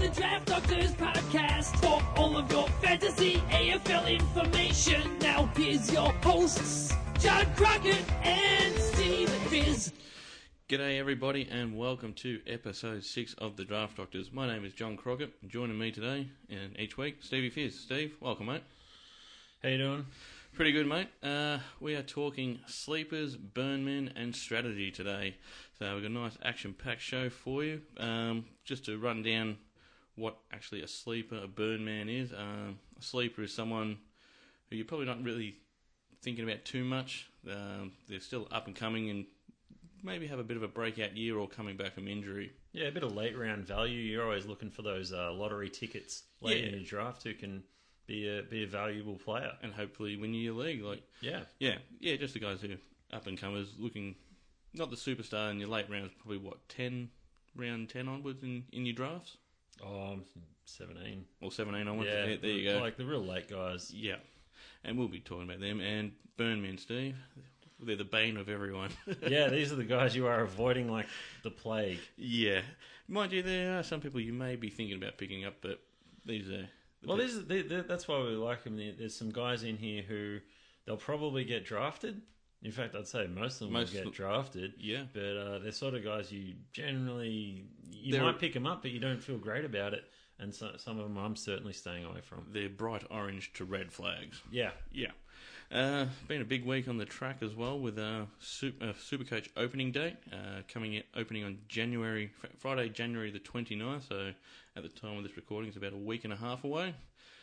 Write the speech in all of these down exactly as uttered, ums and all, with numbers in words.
the Draft Doctors podcast for all of your fantasy A F L information. Now here's your hosts, John Crockett and Steve Fizz. G'day everybody and welcome to episode six of the Draft Doctors. My name is John Crockett. Joining me today and each week, Stevie Fizz. Steve, welcome mate. How you doing? Pretty good, mate. Uh, we are talking sleepers, burnmen, and strategy today. So we've got a nice action-packed show for you. Um, just to run down what actually a sleeper, a burnman is. Um, a sleeper is someone who you're probably not really thinking about too much. Um, they're still up and coming and maybe have a bit of a breakout year or coming back from injury. Yeah, a bit of late round value. You're always looking for those uh, lottery tickets late Yeah. in your draft who can be a be a valuable player. And hopefully win your league. Like Yeah. Yeah, yeah, just the guys who are up-and-comers looking... Not the superstar in your late rounds, probably what, ten, round ten onwards in, in your drafts? Oh, I'm seventeen. Or seventeen onwards, Yeah, there, there you go. Like the real late guys. Yeah, and we'll be talking about them. And Burnmen, Steve, they're the bane of everyone. Yeah, these are the guys you are avoiding like the plague. Yeah. Mind you, there are some people you may be thinking about picking up, but these are... the Well, pe- these are, they, they, that's why we like them. There- There's some guys in here who they'll probably get drafted. In fact, I'd say most of them Most will of- get drafted. Yeah. But uh, they're sort of guys you generally... You They're- might pick them up, but you don't feel great about it. And so, some of them I'm certainly staying away from. They're bright orange to red flags. Yeah. Yeah. Uh, been a big week on the track as well with uh, Super, uh, Supercoach opening date uh, coming in, opening on January fr- Friday, January the twenty-ninth. So at the time of this recording, it's about a week and a half away.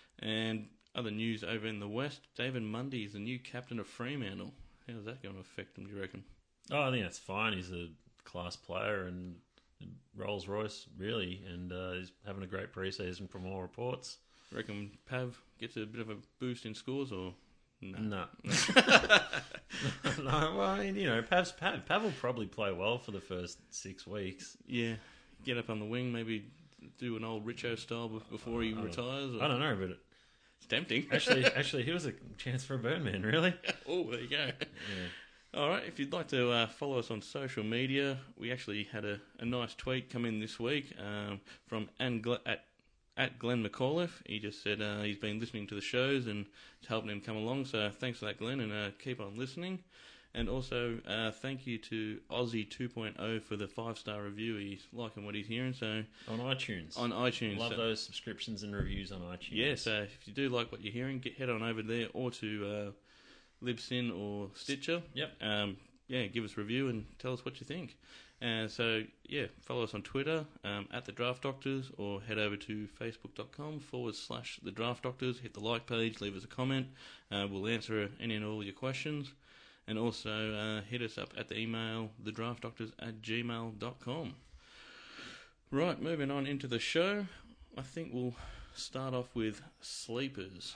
And other news over in the West: David Mundy is the new captain of Fremantle. How's that going to affect him? Do you reckon? Oh, I think that's fine. He's a class player and Rolls Royce, really, and uh, he's having a great pre-season from all reports. Reckon Pav gets a bit of a boost in scores, or no? No. No, well, I mean, you know, Pav's, Pav, Pav will probably play well for the first six weeks. Yeah, get up on the wing, maybe do an old Richo style be- before he I don't- retires. Or... I don't know, but it, It's tempting. actually, actually, he was a chance for a Burnman, really. Oh, there you go. Yeah. All right, if you'd like to uh, follow us on social media, we actually had a, a nice tweet come in this week um, from Ann Gle- at, at Glenn McAuliffe. He just said uh, he's been listening to the shows and it's helping him come along, so thanks for that, Glenn, and uh, keep on listening. And also, uh, thank you to Aussie two point oh for the five-star review. He's liking what he's hearing, so On iTunes. on iTunes. Love so, those subscriptions and reviews on iTunes. Yeah, so if you do like what you're hearing, get head on over there or to uh, Libsyn or Stitcher. Yep. Um, yeah, give us a review and tell us what you think. Uh, so, yeah, follow us on Twitter, um, at The Draft Doctors, or head over to facebook.com forward slash The Draft Doctors. Hit the like page, leave us a comment. Uh, we'll answer any and all your questions. And also uh, hit us up at the email, thedraftdoctors at gmail dot com. Right, moving on into the show. I think we'll start off with sleepers.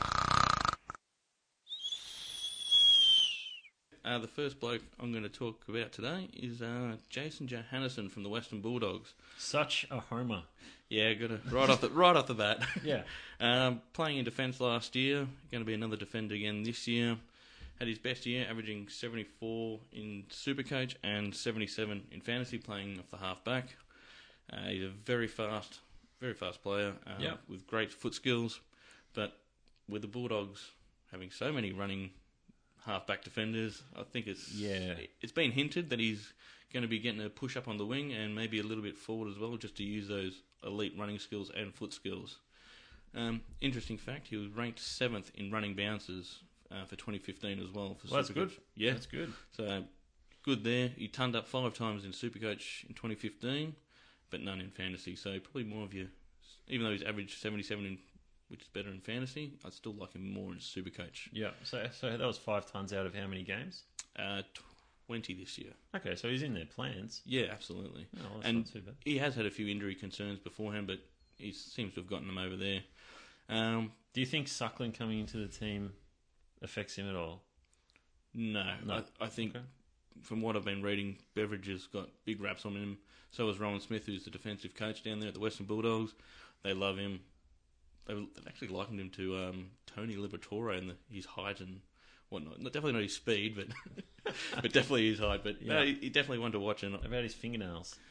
Uh, the first bloke I'm going to talk about today is uh, Jason Johannesson from the Western Bulldogs. Such a homer. Yeah, got to right off the right off the bat. Yeah. um, playing in defence last year, going to be another defender again this year. Had his best year, averaging seventy-four in Supercoach and seventy-seven in fantasy, playing off the half back. Uh, he's a very fast, very fast player uh, Yep. with great foot skills. But with the Bulldogs having so many running half-back defenders, I think it's Yeah. it's been hinted that he's going to be getting a push up on the wing and maybe a little bit forward as well, just to use those elite running skills and foot skills. Um, interesting fact, he was ranked seventh in running bounces uh, for twenty fifteen as well. For Well, that's Supercoach. good. Yeah, That's good. so good there. He turned up five times in Supercoach in twenty fifteen, but none in fantasy. So probably more of your, even though he's averaged seventy-seven in, which is better in fantasy, I'd still like him more in Supercoach. Yeah. So, so that was five tons out of how many games? Uh, twenty this year. Okay, so he's in their plans. Yeah, absolutely. Oh, that's and not too bad. he has had a few injury concerns beforehand, but he seems to have gotten them over there. Um, Do you think Suckling coming into the team affects him at all? no, No. I, I think Okay. from what I've been reading, Beveridge has got big raps on him. So has Rowan Smith, who's the defensive coach down there at the Western Bulldogs. They love him. They've, they've actually likened him to um, Tony Liberatore and the, his height and whatnot. Not, definitely not his speed, but but definitely his height. But no, Yeah. he, he definitely one to watch. And About his fingernails.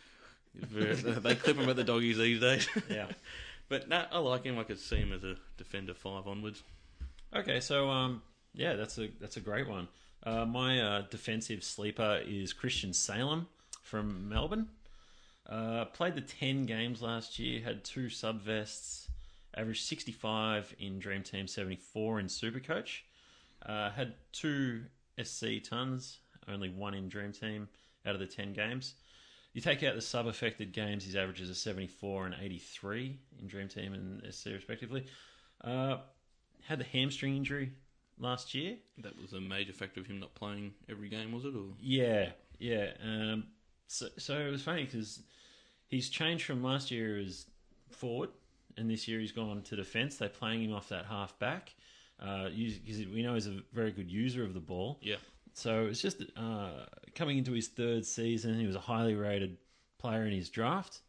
Very, they clip him at the doggies these days. Yeah. But no, I like him. I could see him as a defender five onwards. Okay, so um, yeah, that's a that's a great one. Uh, my uh, defensive sleeper is Christian Salem from Melbourne. Uh, played the ten games last year, had two subvests, averaged sixty-five in Dream Team, seventy-four in Supercoach. Uh, had two S C tons, only one in Dream Team out of the ten games. You take out the sub-affected games, his averages are seventy-four and eighty-three in Dream Team and S C respectively. Uh, had the hamstring injury last year. That was a major factor of him not playing every game, was it? Or Yeah, yeah. Um, so, so it was funny because he's changed from last year as forward, and this year he's gone to defence. They're playing him off that half back because we know he's a very good user of the ball. Yeah. So it's just uh, coming into his third season. He was a highly rated player in his draft.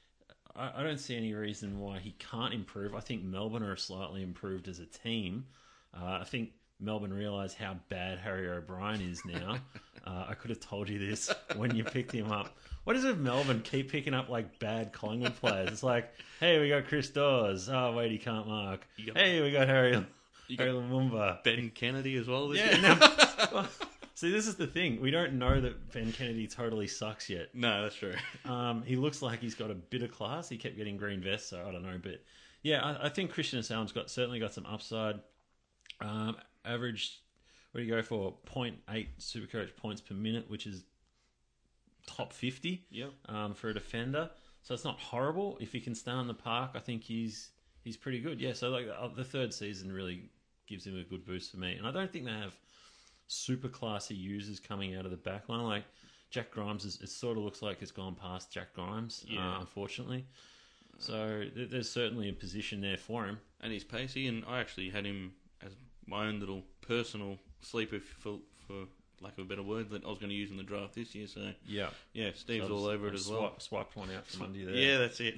I, I don't see any reason why he can't improve. I think Melbourne are slightly improved as a team. Uh, I think Melbourne realise how bad Harry O'Brien is now. uh, I could have told you this when you picked him up. What is it, Melbourne keep picking up like bad Collingwood players? It's like, hey, we got Chris Dawes. Oh, wait, he can't mark. got, hey, we got Harry, you Harry got Lumumba. Ben Kennedy as well. This Yeah. year? Now, well, see, this is the thing. We don't know that Ben Kennedy totally sucks yet. No, that's true. Um, he looks like he's got a bit of class. He kept getting green vests, so I don't know. But yeah, I, I think Christian Salem's got certainly got some upside. Um, average, what do you go for? zero point eight Supercoach points per minute, which is top fifty. Yep. Um, for a defender, so it's not horrible. If he can stay on the park, I think he's he's pretty good. Yeah. So like uh, the third season really gives him a good boost for me, and I don't think they have super classy users coming out of the back line. Like Jack Grimes, is, it sort of looks like it's gone past Jack Grimes, Yeah. uh, unfortunately. So th- there's certainly a position there for him. And he's pacey, and I actually had him as my own little personal sleeper, for, for lack of a better word, that I was going to use in the draft this year. So Yeah, yeah, Steve's So all I've- over it I've as swi- well. Swiped one out from under you there. Yeah, that's it.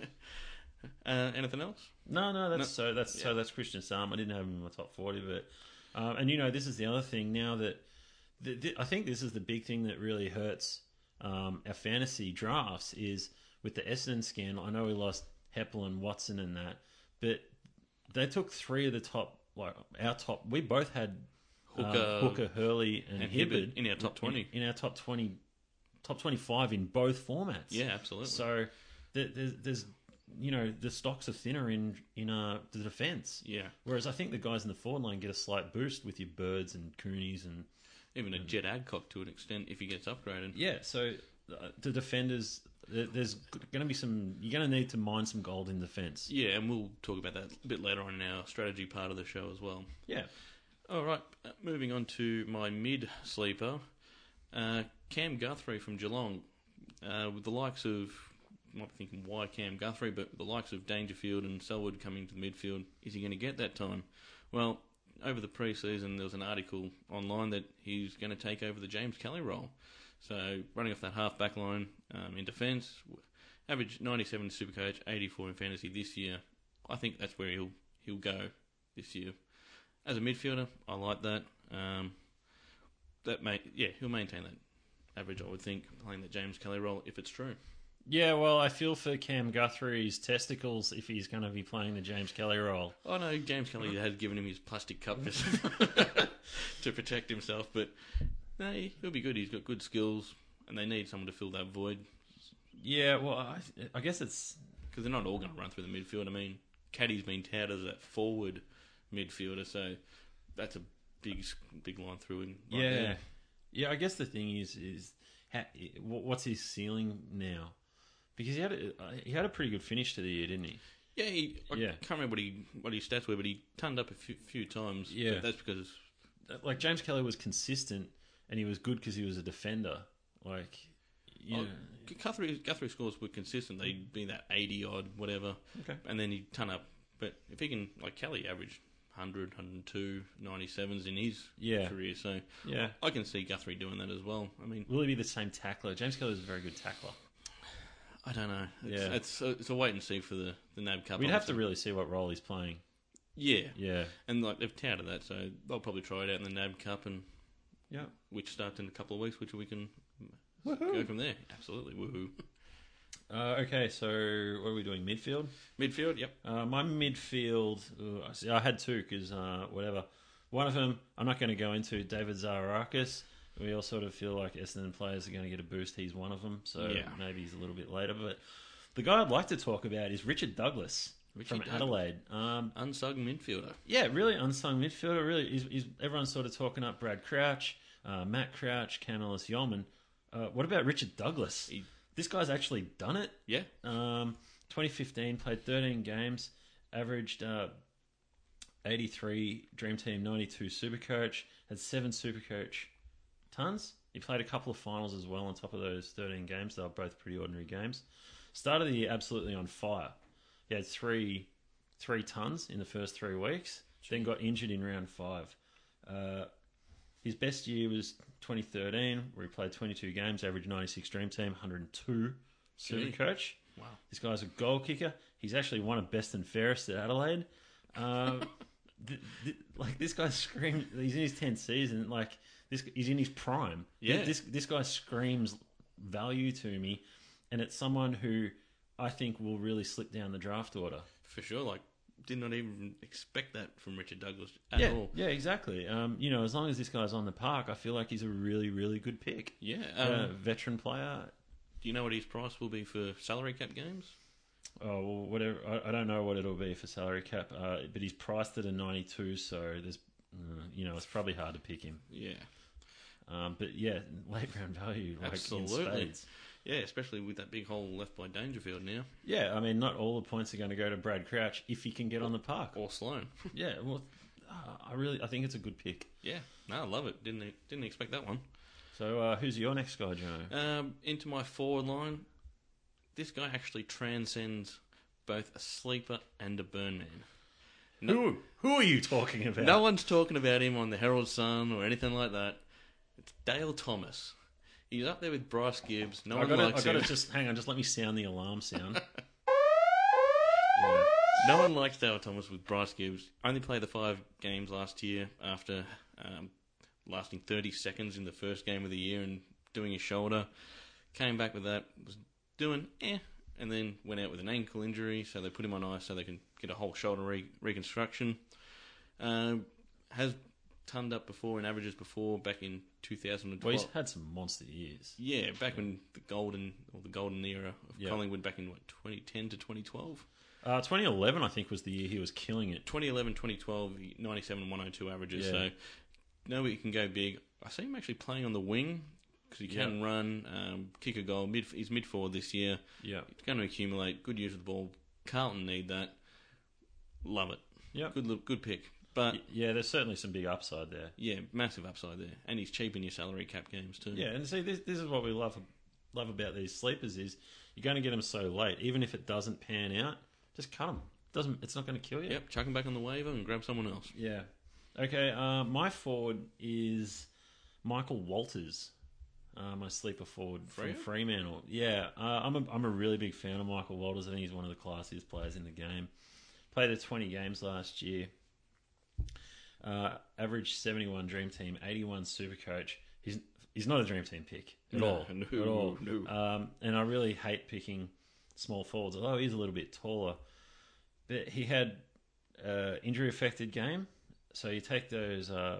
uh, anything else? No, no, that's No. so that's Yeah. so that's Christian Salem. I didn't have him in my top forty, but um, and you know this is the other thing now that the, the, I think this is the big thing that really hurts um, our fantasy drafts is with the Essendon scandal. I know we lost Heppel and Watson and that, but they took three of the top, like our top. We both had Hooker, um, Hooker, Hurley, and, and Hibberd Hibberd in our top twenty. In, in our top twenty, top twenty-five in both formats. Yeah, absolutely. So there, there's, there's, you know, the stocks are thinner in in uh, the defence. Yeah, Whereas I think the guys in the forward line get a slight boost with your Birds and Coonies and even a Jet Adcock to an extent if he gets upgraded. yeah. So uh, the defenders, there, there's going to be some. You're going to need to mine some gold in defence. Yeah, and we'll talk about that a bit later on in our strategy part of the show as well. Yeah. All right, uh, moving on to my mid sleeper, uh, Cam Guthrie from Geelong. Uh, with the likes of, you might be thinking, why Cam Guthrie? But with the likes of Dangerfield and Selwood coming to the midfield, is he going to get that time? Well, over the pre-season, there was an article online that he's going to take over the James Kelly role. So, running off that half-back line um, in defence, average ninety-seven Supercoach, eighty-four in fantasy this year. I think that's where he'll he'll go this year. As a midfielder, I like that. Um, that may, yeah, he'll maintain that average, I would think, playing that James Kelly role if it's true. Yeah, well, I feel for Cam Guthrie's testicles if he's going to be playing the James Kelly role. I know James Kelly has given him his plastic cup to protect himself, but no, he'll be good. He's got good skills, and they need someone to fill that void Yeah, well, I, I guess it's because they're not all going to run through the midfield. I mean, Caddy's been touted as that forward midfielder, so that's a big, big line through him. Right yeah, there. yeah. I guess the thing is, is ha, what's his ceiling now? Because he had a, he had a pretty good finish to the year, didn't he? Yeah, he, I Yeah. can't remember what he what his stats were, but he turned up a few, few times. Yeah. But that's because Like James Kelly was consistent, and he was good because he was a defender. Like, you oh, know, Guthrie, Guthrie scores were consistent. They'd be that eighty odd, whatever. Okay. And then he'd turn up. But if he can, like Kelly averaged one hundred, one oh two, ninety-sevens in his Yeah. career, so yeah. I can see Guthrie doing that as well. I mean, Will he be the same tackler? James Kelly was a very good tackler. I don't know. It's, Yeah. it's, a, it's a wait and see for the, the N A B Cup. We'd have to obviously. really see what role he's playing. Yeah. Yeah. And like they've touted that, so they'll probably try it out in the N A B Cup, and Yeah. which starts in a couple of weeks, which we can Woohoo. go from there. Absolutely, woohoo! Uh, okay, so what are we doing? Midfield? Midfield, yep. Uh, my midfield, uh, I see, I had two because uh, whatever. One of them, I'm not going to go into, David Zaharakis. We all sort of feel like Essendon players are going to get a boost. He's one of them, so Yeah. maybe he's a little bit later. But the guy I'd like to talk about is Richard Douglas Richard from Douglas. Adelaide. Um, Unsung midfielder. yeah, really unsung midfielder. Really, he's, he's, everyone's sort of talking up Brad Crouch, uh, Matt Crouch, Cam Ellis-Yeoman. Uh, what about Richard Douglas? He- This guy's actually done it. Yeah. Um, twenty fifteen, played thirteen games, averaged uh, eighty-three Dream Team, ninety-two Supercoach, had seven Supercoach tons. He played a couple of finals as well on top of those thirteen games. They were both pretty ordinary games. Started the year absolutely on fire. He had three three tons in the first three weeks, then got injured in round five. Uh, his best year was twenty thirteen, where he played twenty-two games, averaged ninety-six Dream Team, one hundred two Supercoach. Wow. This guy's a goal kicker. He's actually one of best and fairest at Adelaide. Um, th- th- like this guy screams. He's in his tenth season. Like this, he's in his prime. Yeah. This this guy screams value to me, and it's someone who I think will really slip down the draft order. For sure. Like, did not even expect that from Richard Douglas at yeah, all. yeah, exactly. Um, you know, as long as this guy's on the park, I feel like he's a really, really good pick. Yeah. Um, uh, veteran player. do you know what his price will be for salary cap games? Oh, well, whatever. I, I don't know what it'll be for salary cap, uh, but he's priced at a ninety-two, so there's, uh, you know, it's probably hard to pick him. Yeah. Um, but yeah, late round value, like Absolutely. in spades. Yeah, especially with that big hole left by Dangerfield now. Yeah, I mean, not all the points are going to go to Brad Crouch if he can get on the park. Or Sloan. Yeah, well, uh, I really, I think it's a good pick. Yeah. No, I love it. Didn't didn't expect that one. So, uh, who's your next guy, Jono? Um, into my forward line, this guy actually transcends both a sleeper and a burn man. No, Who, who are you talking about? no one's talking about him on the Herald Sun or anything like that. It's Dale Thomas. He's up there with Bryce Gibbs. No I one gotta, likes I gotta him. just hang on. Just let me sound the alarm sound. yeah. No one likes Dale Thomas with Bryce Gibbs. Only played the five games last year after um, lasting thirty seconds in the first game of the year and doing his shoulder. Came back with that, was doing eh, and then went out with an ankle injury, so they put him on ice so they can get a whole shoulder re- reconstruction. Uh, has tonned up before in averages before back in two thousand twelve. Well, he's had some monster years. Yeah, back when the golden or the golden era of Yeah. Collingwood back in what twenty ten to twenty twelve. Uh, twenty eleven, I think, was the year he was killing it. twenty eleven, twenty twelve, ninety-seven, one oh two averages. Yeah. So, no, he can go big. I see him actually playing on the wing because he can Yeah. run, um, kick a goal. Mid, he's mid forward this year. Yeah. He's going to accumulate. Good use of the ball. Carlton need that. Love it. Yep. Good, look- good pick. But Y- Yeah, there's certainly some big upside there. yeah, massive upside there, and he's cheap in your salary cap games too. Yeah, and see, this, this is what we love love about these sleepers is you're going to get them so late. Even if it doesn't pan out, just cut them. Doesn't it's not going to kill you. Yep. Chuck him back on the waiver and grab someone else. Yeah. Okay. Uh, my forward is Michael Walters. Uh, my sleeper forward from Freo? Fremantle. Yeah, uh, I'm a I'm a really big fan of Michael Walters. I think he's one of the classiest players in the game. Played the twenty games last year. Uh, average seventy-one Dream Team, eighty-one Supercoach. He's he's not a Dream Team pick at No, all. no, at all. no. Um, and I really hate picking small forwards, although he's a little bit taller. But he had uh, injury affected game, so you take those uh,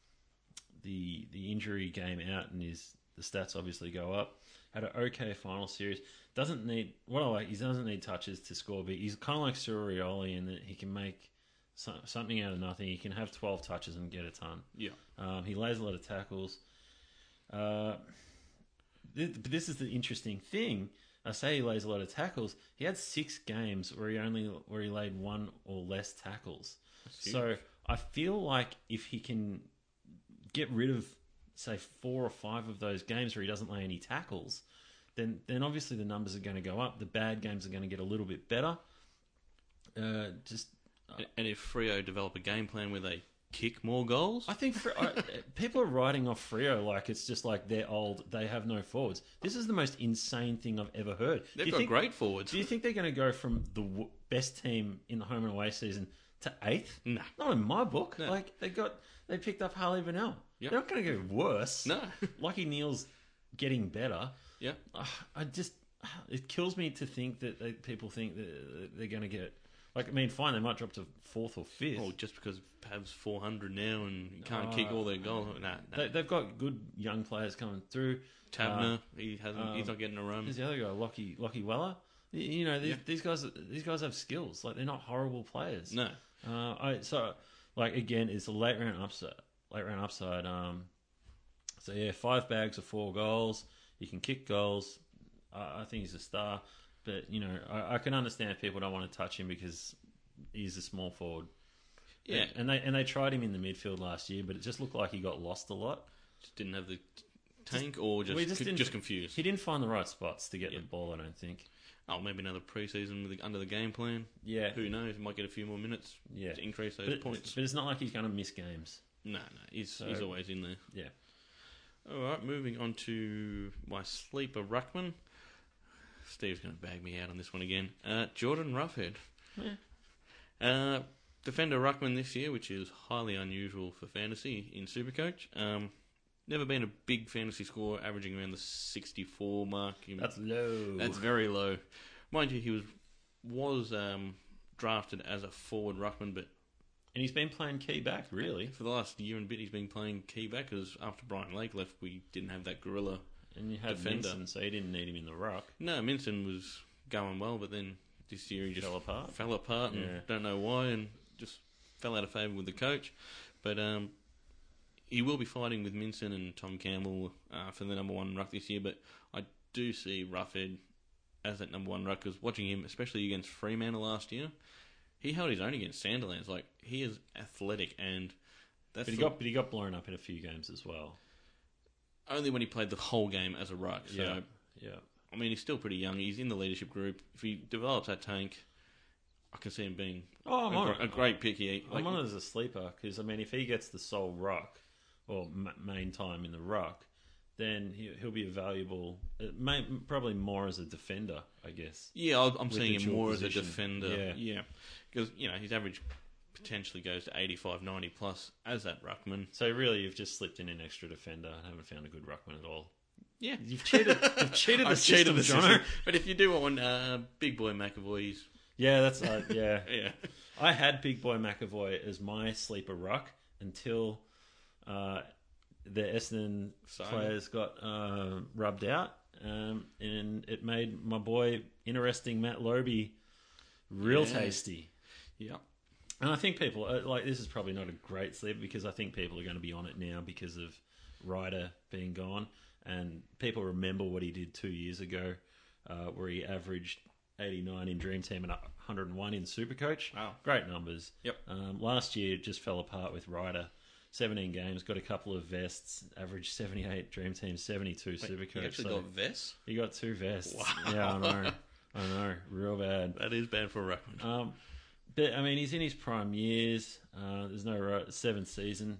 the the injury game out, and his the stats obviously go up. Had an okay final series. Doesn't need what I like. He doesn't need touches to score big. He's kind of like Surioli in that he can make so, something out of nothing. He can have twelve touches and get a ton. Yeah. Um, he lays a lot of tackles. Uh, th- but this is the interesting thing. I say he lays a lot of tackles. He had six games where he only where he laid one or less tackles. huge. So I feel like if he can get rid of say four or five of those games where he doesn't lay any tackles, then then obviously the numbers are going to go up. The bad games are going to get a little bit better. Uh, just And if Freo develop a game plan where they kick more goals, I think Fre- I, people are writing off Freo like it's just like they're old, they have no forwards. This is the most insane thing I've ever heard. they've do you got think, great forwards. Do you think they're going to go from the w- best team in the home and away season to eighth? No. Not in my book. No. Like they got, they picked up Harley Vanel. Yep. They're not going to go worse. No. Lucky Neal's getting better. Yeah. Ugh, I just, it kills me to think that they, people think that they're going to get. Like, I mean, fine, they might drop to fourth or fifth. Or just because Pav's four hundred now and you can't Uh, kick all their goals. Nah, nah. They, they've got good young players coming through. Tabner, Uh, he hasn't. um, he's not getting a run. There's the other guy, Lockie Lockie Weller. You, you know, these, Yeah. these guys these guys have skills. Like, they're not horrible players. No. Uh, I so like again, it's a late round upside. Late round upside. Um, so yeah, five bags of four goals. You can kick goals. Uh, I think he's a star. But you know, I, I can understand if people don't want to touch him because he's a small forward. Yeah. and they and they tried him in the midfield last year, but it just looked like he got lost a lot. Just didn't have the tank or just Well, he just just, didn't- just confused. He didn't find the right spots to get Yeah. the ball. I don't think. Oh, maybe another preseason with the, under the game plan. Yeah, Who knows? He might get a few more minutes yeah. to increase those But, points. but it's not like he's going to miss games. No, no, he's So- he's always in there. Yeah. All right, moving on to my sleeper ruckman. Steve's going to bag me out on this one again. Uh, Jordan Roughhead. Yeah. Uh, defender ruckman this year, which is highly unusual for fantasy in Supercoach. Um, never been a big fantasy score, averaging around the sixty-four mark. That's low. That's very low. Mind you, he was was um, drafted as a forward ruckman, but And he's been playing key back, really. for the last year and a bit, he's been playing key back because after Brian Lake left, we didn't have that gorilla. And you had Defender. Minson, so you didn't need him in the ruck. No, Minson was going well, but then this year he just Fell apart. fell apart, and Yeah. don't know why, and just fell out of favour with the coach. But um, he will be fighting with Minson and Tom Campbell uh, for the number one ruck this year. But I do see Roughhead as that number one ruck, because watching him, especially against Fremantle last year, he held his own against Sandilands. Like, he is athletic, and that's But he the- got but he got blown up in a few games as well. only when he played the whole game as a ruck. So, Yeah. Yeah. I mean, he's still pretty young. He's in the leadership group. If he develops that tank, I can see him being Oh, I'm a, on gr- it. a great pick. He, I'm like, on it as a sleeper because, I mean, if he gets the sole ruck or m- main time in the ruck, then he, he'll be a valuable, uh, may, probably more as a defender, I guess. yeah, I- I'm with seeing the him dual more position. as a defender. Yeah. Yeah, because you know his average potentially goes to eighty-five, ninety plus as that ruckman. So really, you've just slipped in an extra defender. I haven't found a good ruckman at all. Yeah, You've cheated. You've cheated the I've system, cheated the Jono. system. But if you do want uh, Big Boy McAvoy, he's, Yeah, that's uh, yeah. yeah, I had Big Boy McAvoy as my sleeper ruck until uh, the Essendon So? players got uh, rubbed out, um, and it made my boy interesting Matt Lobe real Yeah. tasty. yeah. And I think people uh, like this is probably not a great sleeper because I think people are going to be on it now because of Ryder being gone, and people remember what he did two years ago, uh, where he averaged eighty-nine in Dream Team and one hundred one in Supercoach. Wow. Great numbers. Yep. Um, last year it just fell apart with Ryder. seventeen games, got a couple of vests, averaged seventy-eight Dream Team, seventy-two Supercoach. He actually so got vests. he got two vests. Wow. Yeah, I know. I know. Real bad. That is bad for a ruckman. Um, but I mean, he's in his prime years. Uh, there's no ro- seventh season.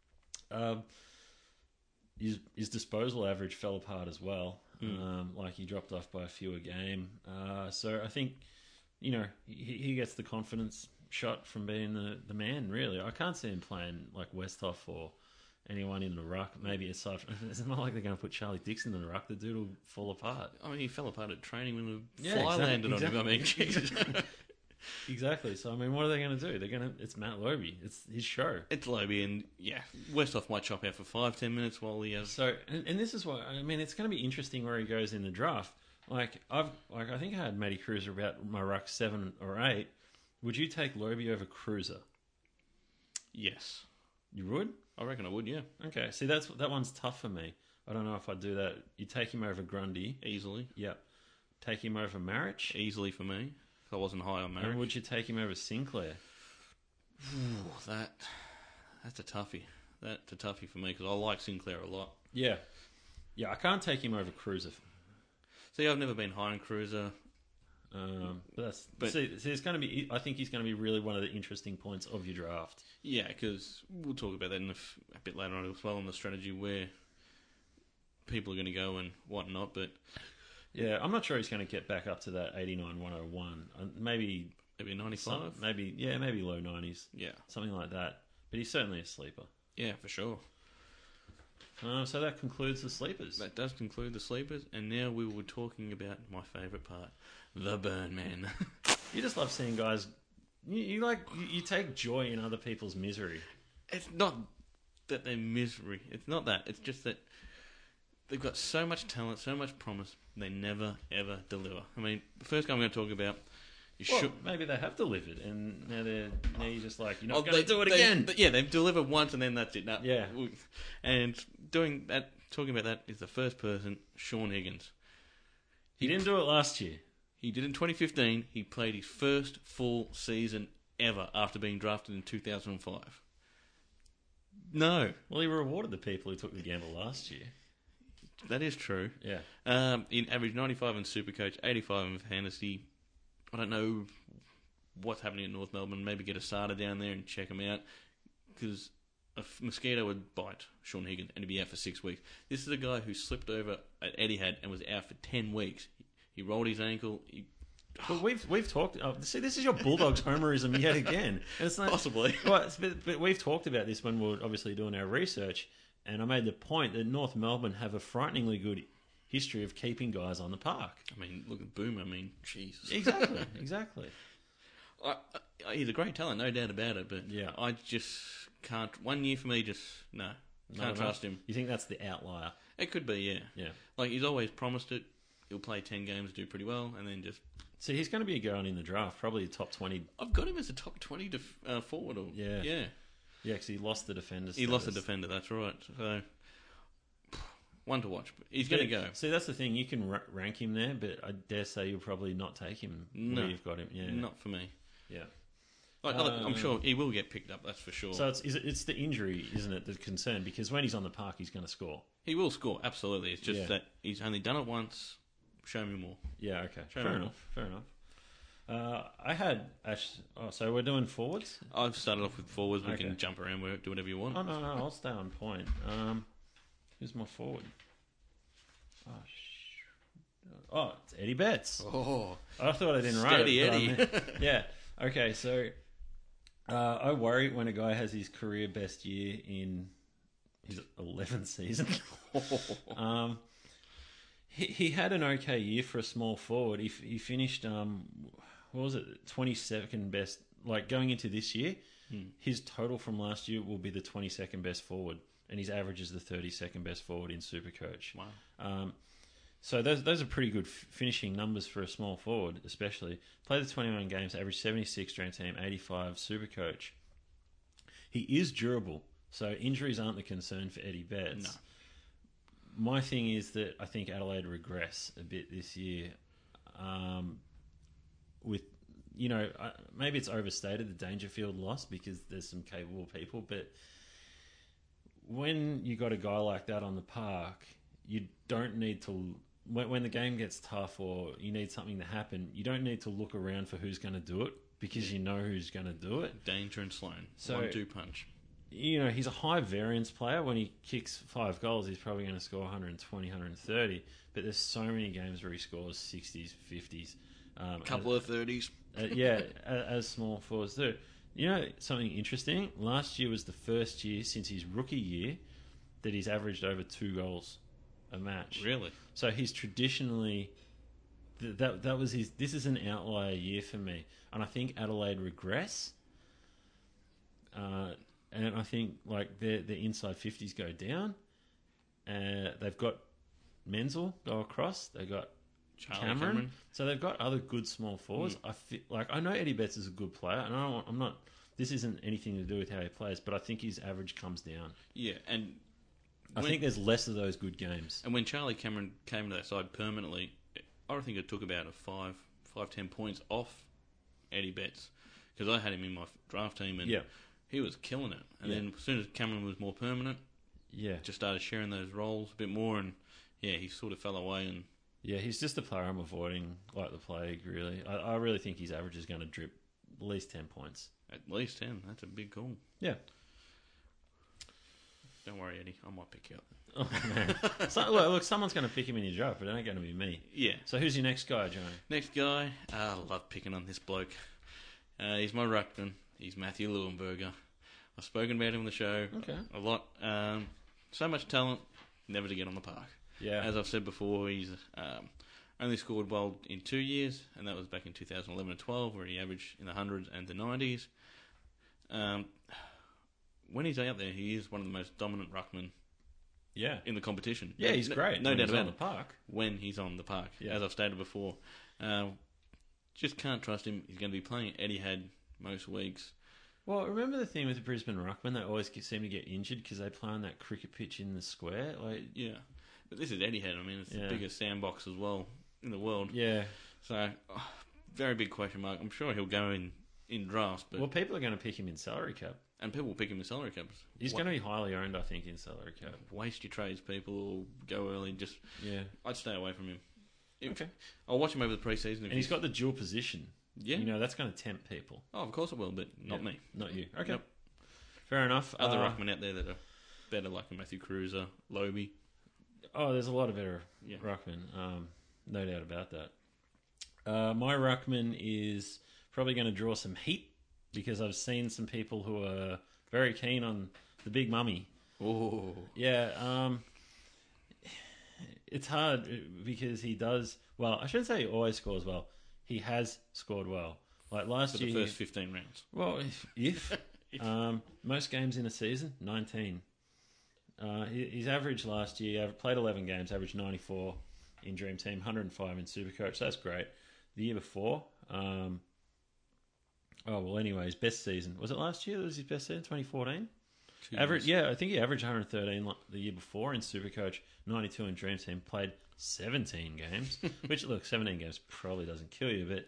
Um, his his disposal average fell apart as well. Mm. Um, like he dropped off by a few a game. Uh, so I think you know he, he gets the confidence shot from being the, the man. Really, I can't see him playing like Westhoff or anyone in the ruck. Maybe aside from, it's not like they're going to put Charlie Dixon in the ruck. The dude will fall apart. I mean, he fell apart at training when the Yeah, fly exactly- landed on him. I mean, exactly. Jesus. Exactly. So I mean, what are they going to do? They're going to. It's Matt Lobe. It's his show. It's Lobe, and yeah, Westhoff might chop out for five, ten minutes while he has. So, and, and this is why I mean, it's going to be interesting where he goes in the draft. Like I've, like I think I had Matty Cruiser about my ruck seven or eight. Would you take Lobe over Cruiser? Yes, You would. I reckon I would. Yeah, Okay. See, that's that one's tough for me. I don't know if I'd do that. You take him over Grundy. easily, Yep. Take him over Marich. easily for me. I wasn't high on And Marriage. would you take him over Sinclair? that that's a toughie. That's a toughie for me because I like Sinclair a lot. Yeah. Yeah, I can't take him over Cruiser. See, I've never been high on Cruiser. Um, but that's But- see, see, it's going to be. I think he's going to be really one of the interesting points of your draft. Yeah, because we'll talk about that in a, f- a bit later on as well in the strategy where people are going to go and whatnot. But Yeah, I'm not sure he's going to get back up to that eighty-nine one oh one. Uh, Maybe, maybe a some, ninety-five. maybe, yeah, maybe low nineties, Yeah, something like that. But he's certainly a sleeper. yeah, for sure. Uh, so that concludes the sleepers. That does conclude the sleepers, and now we were talking about my favourite part, the burn man. You just love seeing guys. You, you like you, you take joy in other people's misery. It's not that they're misery. It's not that. It's just that they've got so much talent, so much promise. They never ever deliver. I mean, the first guy I'm going to talk about. You Well, should. maybe they have delivered, and now they're now you're just like you're not Oh, going to they- do it they- again. they- yeah, they've delivered once and then that's it. No, Yeah. And doing that, talking about that is the first person, Sean Higgins. He didn't do it last year. He did in twenty fifteen. He played his first full season ever after being drafted in two thousand five. No, Well, he rewarded the people who took the gamble last year. that is true. Yeah. Um, he averaged ninety-five in Supercoach, eighty-five in Fantasy. I don't know what's happening at North Melbourne. Maybe get a SADA down there and check him out, because a f- mosquito would bite Sean Higgins and he'd be out for six weeks. This is a guy who slipped over at Etihad and was out for ten weeks. He rolled his ankle. He, But we've we've talked. Oh, see, this is your Bulldogs homerism yet again. And it's not, Possibly. Well, it's- but, but we've talked about this when we were obviously doing our research, and I made the point that North Melbourne have a frighteningly good history of keeping guys on the park. I mean, look at Boomer. I mean, Jesus. Exactly, exactly. I, I, he's a great talent, no doubt about it. But Yeah. I just can't. One year for me, just no, Not can't enough. trust him. You think that's the outlier? It could be, yeah. Yeah. Like he's always promised it. He'll play ten games, do pretty well, and then just. See, he's going to be going in the draft, probably top twenty. I've got him as a top twenty def- uh, forward. Or, Yeah. yeah. Yeah, because he lost the defenders. He lost the defender. That's right. So one to watch. But he's going to go. See, that's the thing. You can ra- rank him there, but I dare say you'll probably not take him No. where you've got him. Yeah. Not for me. Yeah. Like, other- I'm Uh, sure he will get picked up. That's for sure. So it's is it, it's the injury, isn't it, the concern? Because when he's on the park, he's going to score. he will score. Absolutely. It's just Yeah. that he's only done it once. Show me more. Yeah. Okay. Fair Fair, enough. enough. Fair enough. Uh, I had Ash. Oh, so we're doing forwards. I've started off with forwards. We Okay. can jump around, where- do whatever you want. Oh no, no, I'll stay on point. Um, who's my forward? Oh, sh- oh it's Eddie Betts. Oh, I thought I didn't write Steady it. but Eddie. I mean- yeah. Okay. So uh, I worry when a guy has his career best year in his eleventh season. um, he he had an okay year for a small forward. He he finished um, what was it, twenty-second best. Like going into this year, Hmm. his total from last year will be the twenty-second best forward, and his average is the thirty-second best forward in Supercoach. wow. Um, so those those are pretty good f- finishing numbers for a small forward, especially. Played the twenty-one games, averaged seventy-six Dream Team, eighty-five Supercoach. He is durable, so injuries aren't the concern for Eddie Betts. No. My thing is that I think Adelaide regress a bit this year. Um, with you know, uh, maybe it's overstated the Dangerfield loss because there's some capable people, but when you got a guy like that on the park, you don't need to. When, when the game gets tough or you need something to happen, you don't need to look around for who's going to do it because you know who's going to do it. Danger and Sloan. So- One two punch. You know, he's a high variance player. When he kicks five goals, he's probably going to score one twenty, one thirty. But there's so many games where he scores sixties, fifties. Um, Couple of thirties. uh, yeah, as, as small forwards do. You know, something interesting? Last year was the first year since his rookie year that he's averaged over two goals a match. Really? So he's traditionally th- that that was his. This is an outlier year for me, and I think Adelaide regress. Uh, and I think like their their inside fifties go down. Uh, they've got Menzel go across. They got Charlie Cameron. Cameron. So they've got other good small forwards. I feel, like I know Eddie Betts is a good player, and I don't want, I'm not. This isn't anything to do with how he plays, but I think his average comes down. Yeah, and I when- think there's less of those good games. And when Charlie Cameron came to that side permanently, I think it took about a five, five, ten points off Eddie Betts because I had him in my draft team and Yeah. he was killing it. And Yeah. then as soon as Cameron was more permanent, Yeah, just started sharing those roles a bit more, and yeah, he sort of fell away. And yeah, he's just a player I'm avoiding like the plague. Really, I, I really think his average is going to drip at least ten points. at least ten, that's a big call. Yeah. Don't worry, Eddie, I might pick you up. Oh man. So, look, look, someone's going to pick him in your draft, but it ain't going to be me. Yeah. So who's your next guy, Johnny? Next guy, uh, I love picking on this bloke. Uh, he's my ruckman. He's Matthew Leuenberger. I've spoken about him on the show Okay. a lot. Um, So much talent, never to get on the park. Yeah. As I've said before, he's um, only scored well in two years, and that was back in two thousand eleven and twelve, where he averaged in the hundreds and the nineties. Um, when he's out there, he is one of the most dominant ruckmen Yeah. in the competition. Yeah, he's no, great. No when doubt he's about on it. the park. When he's on the park, Yeah. as I've stated before. Uh, just can't trust him. He's going to be playing Etihad most weeks. Well, remember the thing with the Brisbane Ruckman? They always get, seem to get injured because they play on that cricket pitch in the square. Like, Yeah. But this is Etihad. I mean, it's Yeah. the biggest sandbox as well in the world. yeah. So, oh, very big question mark. I'm sure he'll go in, in drafts, but Well, people are going to pick him in salary cap. and people will pick him in salary caps. He's Wa- going to be highly owned, I think, in salary cap. waste your trades, people, or go early. Just Yeah. I'd stay away from him. If- Okay. I'll watch him over the preseason. If And he's got the dual position. yeah. You know, that's going to tempt people. Oh, of course it will, but not Yeah. me. Not you. Okay. Nope. Fair enough. Other Uh, ruckmen out there that are better, like Matthew Cruiser, Lobe. Oh, there's a lot of better Yeah. ruckman. Um, no doubt about that. Uh, my ruckman is probably going to draw some heat because I've seen some people who are very keen on the big mummy. Oh, Yeah, um, it's hard because he does well. I shouldn't say he always scores well. He has scored well. Like last for the year, first fifteen rounds. well, if, if um, most games in a season, nineteen. Uh, he- his average last year, played eleven games, averaged ninety-four in Dream Team, one hundred five in Supercoach. That's great. The year before, um, oh well. Anyways, best season was it last year? That was his best season, twenty fourteen. Two Average, years. yeah, I think he averaged one hundred thirteen like the year before in Supercoach, ninety-two in Dream Team. Played seventeen games, which look, seventeen games probably doesn't kill you, but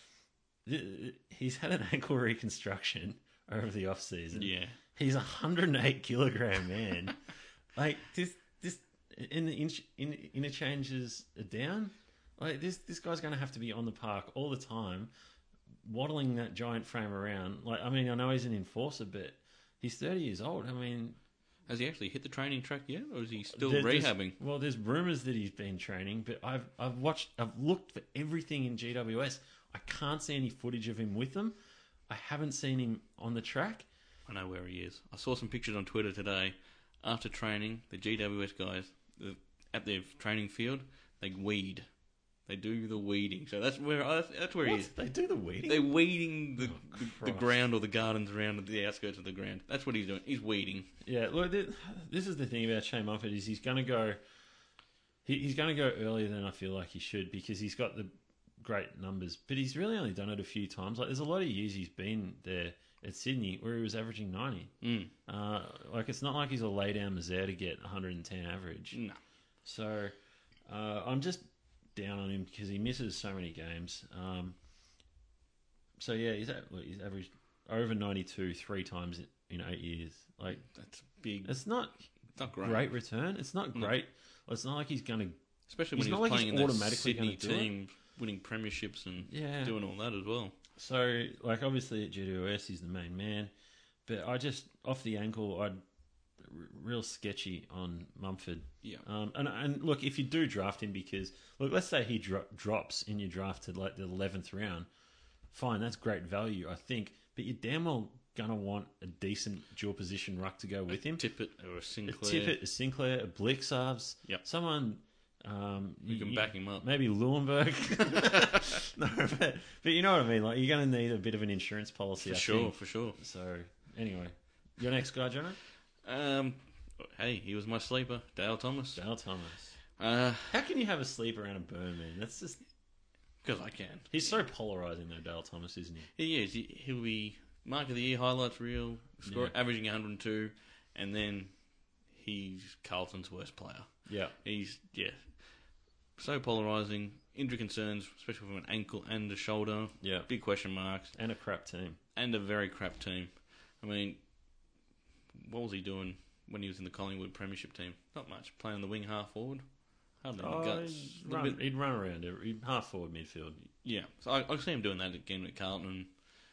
th- he's had an ankle reconstruction over the off season. Yeah. He's a hundred and eight kilogram man. Like this, this in the inch, in, interchanges are down. Like this, this guy's going to have to be on the park all the time, waddling that giant frame around. Like I mean, I know he's an enforcer, but he's thirty years old. I mean, Has he actually hit the training track yet, or is he still there- there's- rehabbing? Well, there's rumours that he's been training, but I've I've watched, I've looked for everything in G W S. I can't see any footage of him with them. I haven't seen him on the track. I know where he is. I saw some pictures on Twitter today. After training, the G W S guys the, at their training field, they weed. They do the weeding. So that's where I, that's where he What? is. They do the weeding. They're weeding the, the, the Christ. ground or the gardens around the outskirts of the ground. That's what he's doing. He's weeding. Yeah, look, th- this is the thing about Shane Mumford is he's going to go, he, he's going to go earlier than I feel like he should because he's got the great numbers, but he's really only done it a few times. Like there's a lot of years he's been there at Sydney where he was averaging ninety. Mm. Uh, like it's not like he's a lay down there to get one hundred ten average. No. So uh, I'm just down on him because he misses so many games. Um, so yeah, he's, at, look, he's averaged over ninety-two three times in eight years. Like That's big. it's not It's not great. great return. It's not No. great. It's not like he's going to. Especially He's when he not was like playing he's in that automatically Sydney gonna do it. team, winning premierships and Yeah. doing all that as well. So, like, obviously at G W S, he's the main man. But I just, off the ankle, I'd r- real sketchy on Mumford. Yeah. Um, and, and look, if you do draft him because, look, let's say he dro- drops in your draft to like the eleventh round, fine, that's great value, I think. But you're damn well going to want a decent dual position ruck to go with him. Tippett or a A Sinclair. Tippett, a Sinclair, a Blixarves, Yep. someone. Um, You can back him up. Maybe Leuenberg. no, but, but you know what I mean. Like you're going to need a bit of an insurance policy. For I sure, think. for sure. So anyway, your next guy, Jono? Um, hey, he was my sleeper, Dale Thomas. Dale Thomas. Uh, How can you have a sleeper around a burn man? That's just. because I can. He's so polarizing though, Dale Thomas, isn't he? He is. He, he'll be mark of the year highlights reel, score, Yeah. averaging one hundred two, and then he's Carlton's worst player. Yeah. He's yeah, so polarizing. Injury concerns, especially from an ankle and a shoulder. Yeah. Big question marks, And a crap team. and a very crap team. I mean, what was he doing when he was in the Collingwood Premiership team? Not much. Playing the wing half forward. Hardly any Oh, guts. he'd, Little run, bit- he'd run around. every- He'd half forward midfield. yeah, so I, I see him doing that again with Carlton. And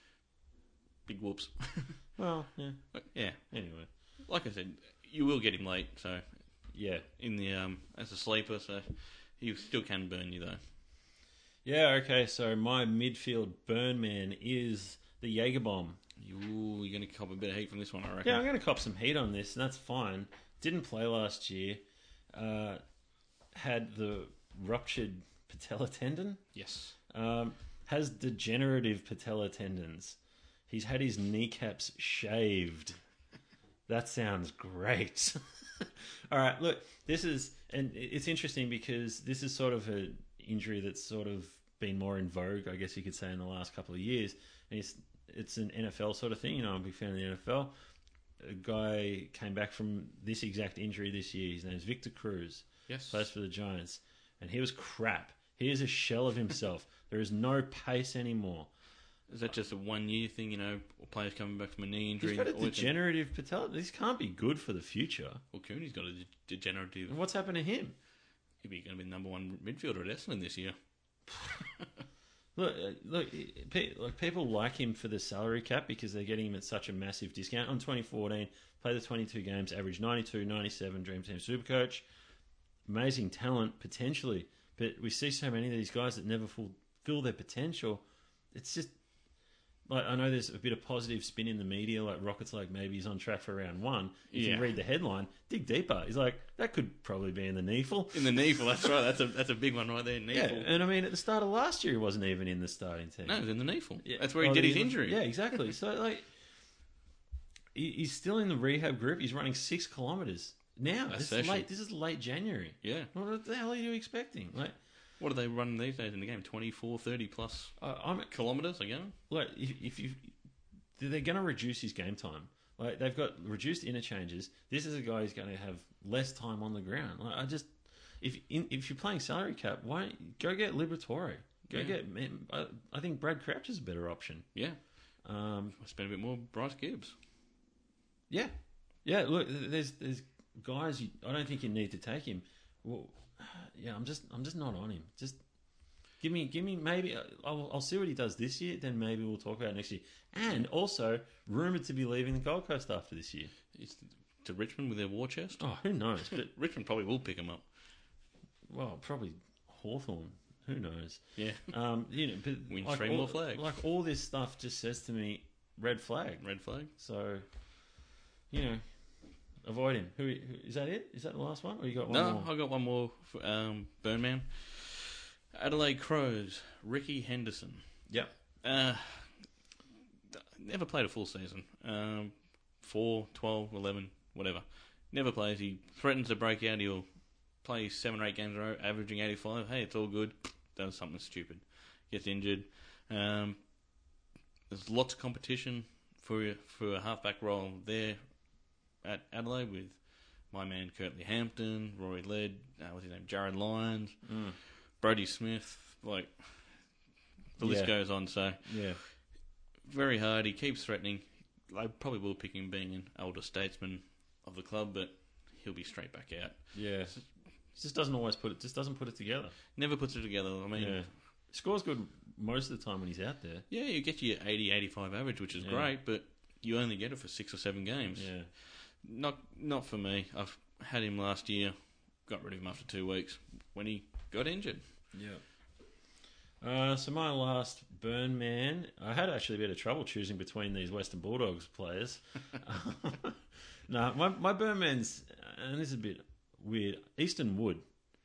big whoops. Well, yeah. But yeah, Anyway. like I said, you will get him late. So Yeah. in the um as a sleeper, so he still can burn you though. Yeah, okay, so my midfield burn man is the Jaeger Bomb. You, you're going to cop a bit of heat from this one, I reckon. Yeah, I'm going to cop some heat on this, and that's fine. didn't play last year. Uh, had the ruptured patella tendon. Yes. Um, has degenerative patella tendons. He's had his kneecaps shaved. That sounds great. All right, look, this is, and it's interesting because this is sort of an injury that's sort of been more in vogue, I guess you could say, in the last couple of years. And it's it's an N F L sort of thing. You know, I'm a big fan of the N F L. A guy came back from this exact injury this year. His name's Victor Cruz. Yes. Plays for the Giants. And he was crap. He is a shell of himself. There is no pace anymore. Is that just a one-year thing, you know, players coming back from a knee injury? He's got a Or- degenerative patella. This can't be good for the future. Well, Cooney's got a de- degenerative... And what's happened to him? He'd be going to be the number one midfielder at Essendon this year. Look, uh, look, pe- like people like him for the salary cap because they're getting him at such a massive discount. On twenty fourteen, played the twenty-two games, averaged ninety-two, ninety-seven, Dream Team Supercoach. Amazing talent, potentially. But we see so many of these guys that never fulfill their potential. It's just... Like, I know there's a bit of positive spin in the media, like Rockets, like maybe he's on track for round one. If Yeah. you read the headline, dig deeper. He's like, that could probably be in the Neefle. In the Neefle, that's right. That's a that's a big one right there, Yeah, Neefle. and I mean, at the start of last year, he wasn't even in the starting team. No, it was in the Neefle. Yeah. That's where he Oh, did his the- injury. Yeah, exactly. So, like, he, he's still in the rehab group. He's running six kilometres now. A This is session. late. This is late January. Yeah. What the hell are you expecting? Like, What are they running these days in the game? twenty-four, thirty plus I I'm kilometres a game? like, if, if you, they're going to reduce his game time. Like, they've got reduced interchanges. This is a guy who's going to have less time on the ground. Like, I just, if in, if you're playing salary cap, why don't go get Liberatore? Go Yeah. get. I, I think Brad Crouch is a better option. Yeah. Um, I spent a bit more. Bryce Gibbs. Yeah, yeah. Look, there's there's guys. You, I don't think you need to take him. Well, yeah, I'm just I'm just not on him. Just give me give me maybe I'll, I'll see what he does this year. Then maybe we'll talk about it next year. And also rumored to be leaving the Gold Coast after this year. It's to Richmond with their war chest. Oh, who knows? But Richmond probably will pick him up. well, probably Hawthorn. Who knows? Yeah. Um, you know, but Win like three all, more flags. Like all this stuff just says to me, red flag. Red flag. So, you know, avoid him. Who, who is that? It is that the last one, or you got one No, more? I got one more. For, um, Burnman. Adelaide Crows. Ricky Henderson. Yep. Uh, never played a full season. Um, four, twelve, eleven, whatever. Never plays. He threatens to break out. He'll play seven or eight games in a row, averaging eighty-five. Hey, it's all good. Does something stupid. Gets injured. Um, there's lots of competition for for a halfback role there at Adelaide with my man Curtly Hampton, Rory Led, uh, what's his name, Jared Lyons, Mm. Brody Smith. Like, the list Yeah. goes on. So Yeah. very hard. He keeps threatening. I probably will pick him being an elder statesman of the club, but he'll be straight back out. Yeah. Just doesn't always put it. Just doesn't put it together. Never puts it together. I mean, Yeah. yeah, Scores good most of the time when he's out there. you get your eighty, eighty-five average, which is Yeah. great, but you only get it for six or seven games. Yeah. Not not for me. I've had him last year, got rid of him after two weeks when he got injured. Yeah. Uh, so my last burn man, I had actually a bit of trouble choosing between these Western Bulldogs players. no, my my burn man's, and this is a bit weird. Easton Wood.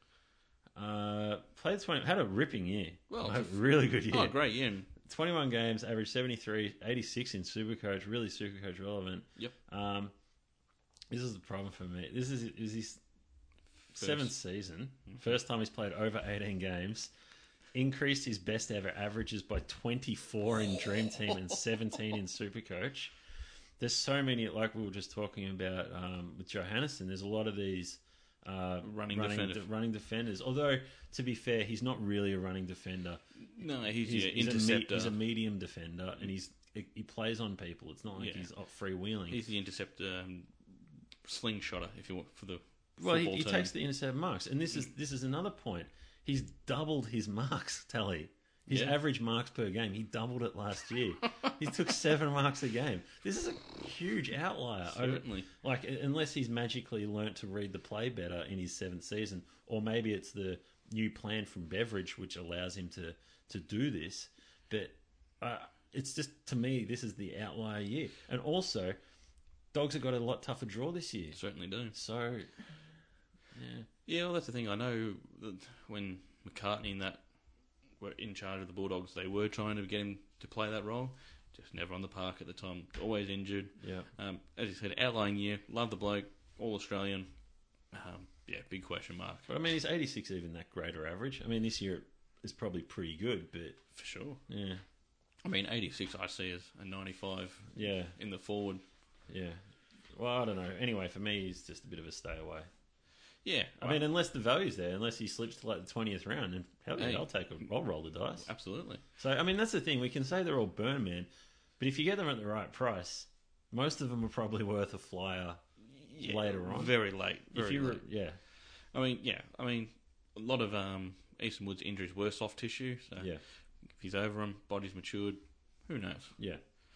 Uh, played twenty, had a ripping year. Well, a really good year. Oh, great, yeah. twenty-one games, averaged seventy-three, eighty-six in Supercoach, really Supercoach relevant. Yep. Um, this is the problem for me. This is is his seventh season. First time he's played over eighteen games. Increased his best ever averages by twenty-four in Dream Team and seventeen in Supercoach. There's so many, like we were just talking about um, with Johannesson, there's a lot of these uh, Running running, defender. de- running defenders. Although, to be fair, he's not really a running defender. No, he's, He's, your he's, a, me- interceptor. he's a medium defender, and he's he plays on people. It's not like Yeah. he's freewheeling. He's the interceptor, um, slingshotter, if you want, for the Well, he, football he team. takes the intercept marks, and this is this is another point. He's doubled his marks tally. His Yeah. average marks per game, he doubled it last year. He took seven marks a game. This is a huge outlier. over- Certainly. like unless he's magically learnt to read the play better in his seventh season, or maybe it's the new plan from Beveridge which allows him to to do this. But uh, it's just, to me, this is the outlier year, and also. Dogs have got a lot tougher draw this year. Certainly do. So, yeah. Yeah, well, that's the thing. I know that when McCartney and that were in charge of the Bulldogs, they were trying to get him to play that role. Just never on the park at the time. Always injured. Yeah. Um, as you said, outlying year. Love the bloke. All Australian. Um, yeah, big question mark. But I mean, is eighty-six even that great or average? I mean, this year is probably pretty good, but For sure. yeah, I mean, eighty-six I see as a ninety-five yeah, in the forward. yeah. Well, I don't know. Anyway, for me, he's just a bit of a stay away. Yeah. I mean, unless the value's there, unless he slips to like the twentieth round, and hell yeah, Hey. I'll take a, I'll roll the dice. absolutely. So, I mean, that's the thing. We can say they're all burn man, but if you get them at the right price, most of them are probably worth a flyer Yeah, later on. Very late. Very if you, late. yeah, I mean, yeah. I mean, a lot of um, Easton Wood's injuries were soft tissue. So yeah, if he's over them, body's matured, who knows? yeah.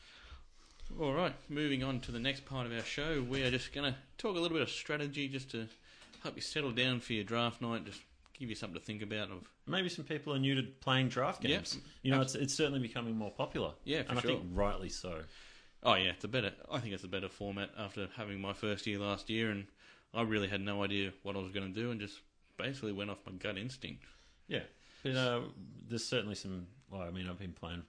All right, moving on to the next part of our show, we are just going to talk a little bit of strategy just to help you settle down for your draft night, just give you something to think about. Of Maybe some people are new to playing draft Yeah, games. You know, it's it's certainly becoming more popular. Yeah, for and I sure. think rightly so. Oh yeah, it's a better. I think it's a better format after having my first year last year, and I really had no idea what I was going to do, and just basically went off my gut instinct. Yeah, but uh, there's certainly some. Well, I mean, I've been playing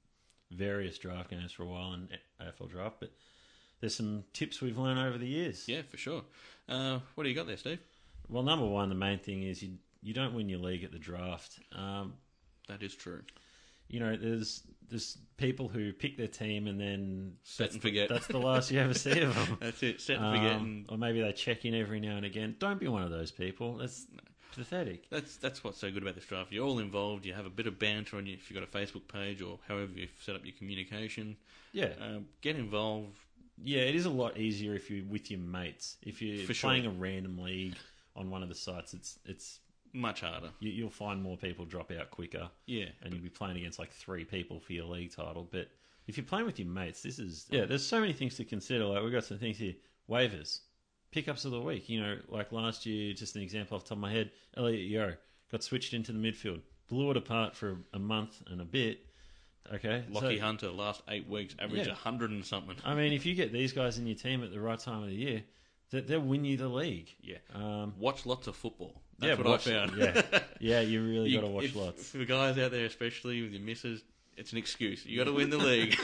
various draft games for a while in A F L draft, but there's some tips we've learned over the years. Yeah, for sure. Uh, what do you got there, Steve? Well, number one, the main thing is you you don't win your league at the draft. Um, That is true. you know, there's there's people who pick their team and then Set that's and the- forget. that's the last you ever see of them. That's it. Set and forget. Um, And or maybe they check in every now and again. Don't be one of those people. That's pathetic. that's that's what's so good about this draft. You're all involved. You have a bit of banter on you if you've got a Facebook page or however you've set up your communication. Yeah, Um, get involved. yeah. It is a lot easier if you're with your mates. If you're For sure. playing a random league on one of the sites, it's it's Much harder. you, you'll find more people drop out quicker, Yeah. and you'll be playing against like three people for your league title. But if you're playing with your mates, this is yeah. There's so many things to consider. Like we've got some things here. Waivers, pickups of the week. You know, like last year, just an example off the top of my head. Elliot Yeo got switched into the midfield, blew it apart for a month and a bit. Okay, Lockie so- Hunter, last eight weeks, averaged Yeah. a hundred and something. I mean, if you get these guys in your team at the right time of the year, that they'll win you the league. Yeah. Um, Watch lots of football. That's yeah, what watch- I found. Yeah, yeah, you really You- got to watch if- lots. For the guys out there, especially with your misses, it's an excuse. You got to win the league.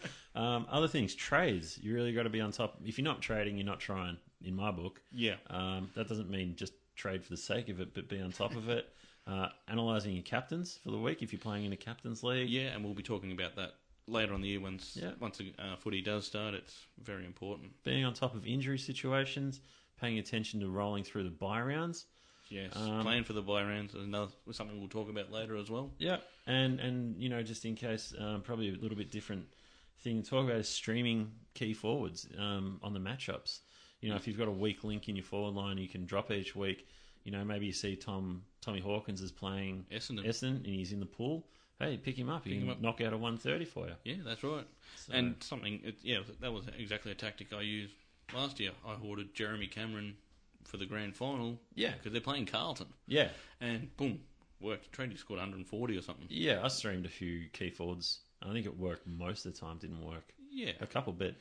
Um, other things, trades. You really got to be on top. If you're not trading, you're not trying. In my book, yeah. um, that doesn't mean just trade for the sake of it, but be on top of it. Uh, analyzing your captains for the week if you're playing in a captains league. Yeah, and we'll be talking about that later on the year once Yeah. once the uh, footy does start. It's very important. Being on top of injury situations, paying attention to rolling through the buy rounds. Yes, Um, playing for the buy rounds is another something we'll talk about later as well. Yeah, and and you know, just in case, um, probably a little bit different thing to talk about is streaming key forwards um, on the matchups. You know, if you've got a weak link in your forward line, you can drop each week. You know, maybe you see Tom Tommy Hawkins is playing Essendon. Essendon and he's in the pool. Hey, pick him up. He Pick can him up. knock out a one thirty for you. Yeah, that's right. So- And something, it, yeah, that was exactly a tactic I used last year. I ordered Jeremy Cameron for the grand final. Yeah. because they're playing Carlton, Yeah, and boom, worked. Trendy scored one hundred forty or something. yeah. I streamed a few key forwards. I think it worked most of the time. Didn't work Yeah, a couple, but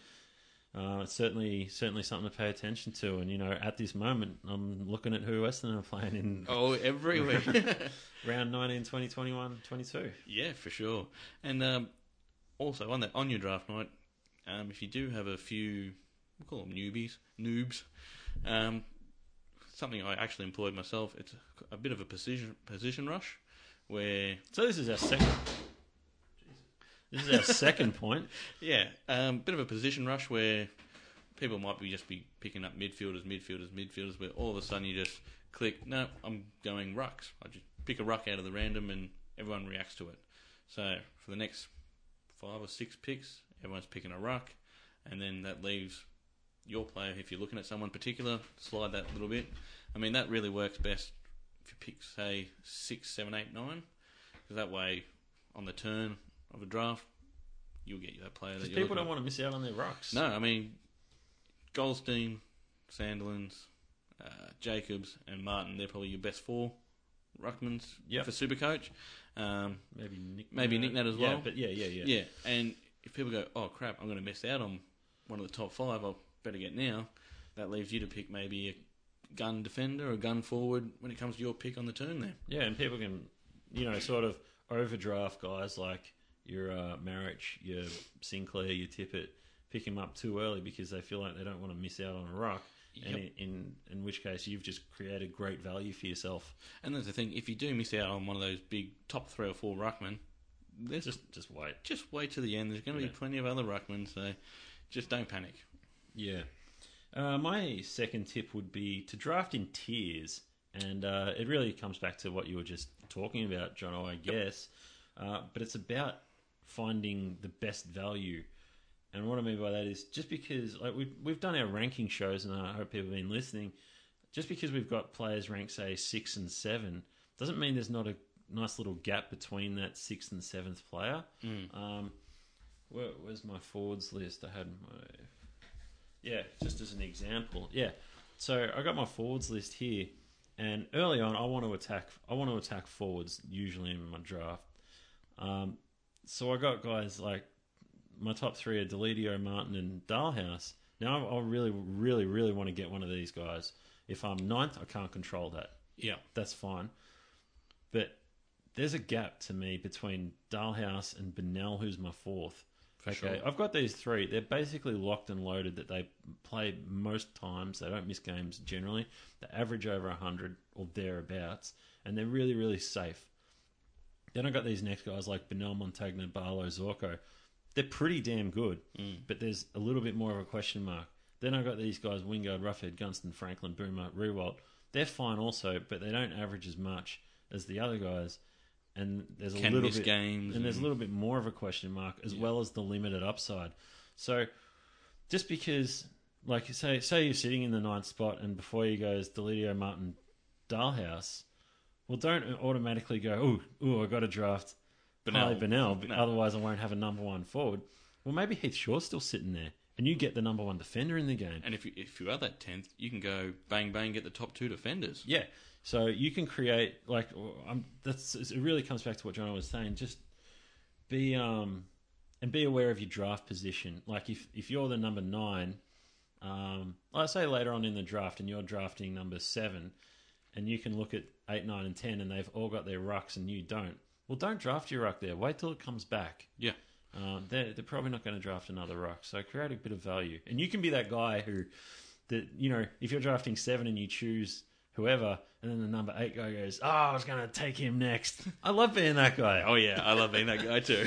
uh, it's certainly certainly something to pay attention to. And you know, at this moment, I'm looking at who Essendon are playing in oh, every week. round nineteen, twenty, twenty-one, twenty-two. Yeah, for sure. And um, also on that on your draft night, um, if you do have a few, we'll call them newbies, noobs, um, something I actually employed myself. It's a, a bit of a position position rush, where So this is our second. This is our second point. yeah, um, bit of a position rush where people might be just be picking up midfielders, midfielders, midfielders, where all of a sudden you just click, no, I'm going rucks. I just pick a ruck out of the random and everyone reacts to it. So for the next five or six picks, everyone's picking a ruck, and then that leaves your player, if you're looking at someone particular, slide that little bit. I mean, that really works best if you pick, say, six, seven, eight, nine, because that way, on the turn of a draft, you'll get that player that Because you're people don't looking want to miss out on their rocks. at. No, I mean, Goldstein, Sandilands, uh, Jacobs, and Martin, they're probably your best four ruckmans Yep. for Supercoach. Um, Maybe Nick. Maybe Nick Nat as Yeah, well. but yeah, yeah, yeah. yeah, and if people go, oh crap, I'm going to miss out on one of the top five, I'll better get now, that leaves you to pick maybe a gun defender or a gun forward when it comes to your pick on the turn there. Yeah, and people can, you know, sort of overdraft guys like your uh, Marich, your Sinclair, your Tippett, pick him up too early because they feel like they don't want to miss out on a ruck. Yep. And in, in in which case you've just created great value for yourself. And that's the thing, if you do miss out on one of those big top three or four ruckmen, there's just just wait. Just wait to the end. There's going to yeah. be plenty of other ruckmen, so just don't panic. Yeah. Uh, my second tip would be to draft in tiers, and uh, it really comes back to what you were just talking about, John, I guess. Yep. Uh, but it's about finding the best value. And what I mean by that is just because like we've, we've done our ranking shows, and I hope people have been listening, just because we've got players ranked, say, six and seven, doesn't mean there's not a nice little gap between that sixth and seventh player. Mm. Um, where, where's my forwards list? I had my... Yeah, just as an example. Yeah, so I got my forwards list here, and early on, I want to attack. I want to attack forwards usually in my draft. Um, so I got guys like my top three are Deledio, Martin, and Dalhouse. Now I really, really, really want to get one of these guys. If I'm ninth, I can't control that. Yeah, that's fine. But there's a gap to me between Dalhouse and Bennell, who's my fourth. For okay, sure. I've got these three. They're basically locked and loaded that they play most times. They don't miss games generally. They average over one hundred or thereabouts, and they're really, really safe. Then I've got these next guys like Bennell, Montagna, Barlow, Zorko. They're pretty damn good, mm. but there's a little bit more of a question mark. Then I've got these guys, Wingard, Roughhead, Gunston, Franklin, Boomer, Rewalt. They're fine also, but they don't average as much as the other guys. And there's a Can little miss bit, games and, and there's a little bit more of a question mark, as yeah. well as the limited upside. So, just because, like, say, say you're sitting in the ninth spot, and before you goes Deledio, Martin, Dalhouse, well, don't automatically go, oh, ooh, I got to draft Harley Bennell, but no. otherwise I won't have a number one forward. Well, maybe Heath Shaw's still sitting there, and you get the number one defender in the game. And if you if you are that tenth, you can go bang bang get the top two defenders. Yeah. So you can create like um, that's it. Really comes back to what John was saying. Just be um and be aware of your draft position. Like if, if you're the number nine, um, let's say later on in the draft, and you're drafting number seven, and you can look at eight, nine, and ten, and they've all got their rucks, and you don't. Well, don't draft your ruck there. Wait till it comes back. Yeah. Um, they're they're probably not going to draft another ruck. So create a bit of value, and you can be that guy who, that you know, if you're drafting seven and you choose whoever, and then the number eight guy goes, oh, I was going to take him next. I love being that guy. Oh, yeah, I love being that guy too.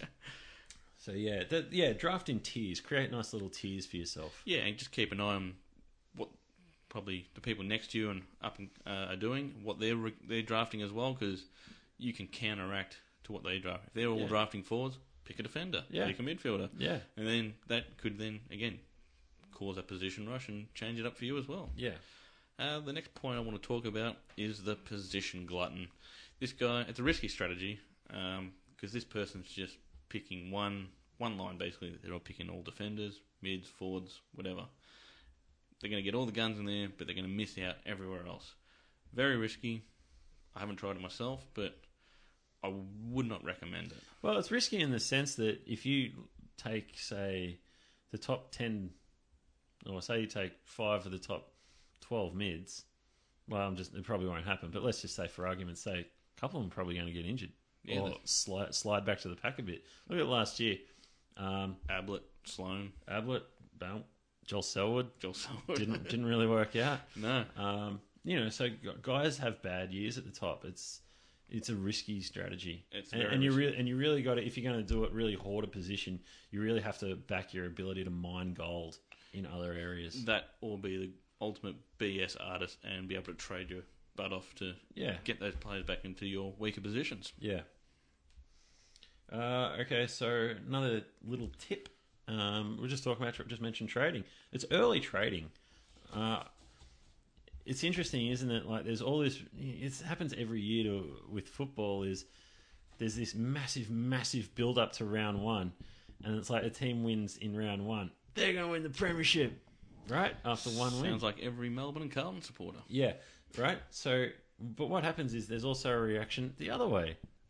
So, yeah, that, yeah, draft in tiers. Create nice little tiers for yourself. Yeah, and just keep an eye on what probably the people next to you and up uh, are doing, what they're re- they're drafting as well, because you can counteract to what they draft. If they're all yeah. drafting forwards, pick a defender, yeah. pick a midfielder. Yeah. And then that could then, again, cause a position rush and change it up for you as well. Yeah. Uh, the next point I want to talk about is the position glutton. This guy, it's a risky strategy because um, this person's just picking one one line, basically. They're all picking all defenders, mids, forwards, whatever. They're going to get all the guns in there, but they're going to miss out everywhere else. Very risky. I haven't tried it myself, but I would not recommend it. Well, it's risky in the sense that if you take, say, the top ten, or say you take five of the top twelve mids, well, I'm just it probably won't happen, but let's just say for argument's sake, a couple of them are probably going to get injured yeah, or slide, slide back to the pack a bit. Look at last year. Um, Ablett, Sloan. Ablett, Bell, Joel Selwood. Joel Selwood. didn't, didn't really work out. No. Um, you know, so guys have bad years at the top. It's it's a risky strategy. It's and, very and you risky. really and you really got to, if you're going to do it, really hoard a position. You really have to back your ability to mine gold in other areas. That or be the ultimate B S artist and be able to trade your butt off to yeah. get those players back into your weaker positions. Yeah. Uh, okay, so another little tip. Um, we're just talking about, just mentioned trading. It's early trading. Uh, it's interesting, isn't it? Like, there's all this. It happens every year to, with football. Is there's this massive, massive build up to round one, and it's like a team wins in round one, they're going to win the premiership, right? After one win. Sounds like every Melbourne and Carlton supporter. Yeah, right. So, but what happens is there's also a reaction the other way.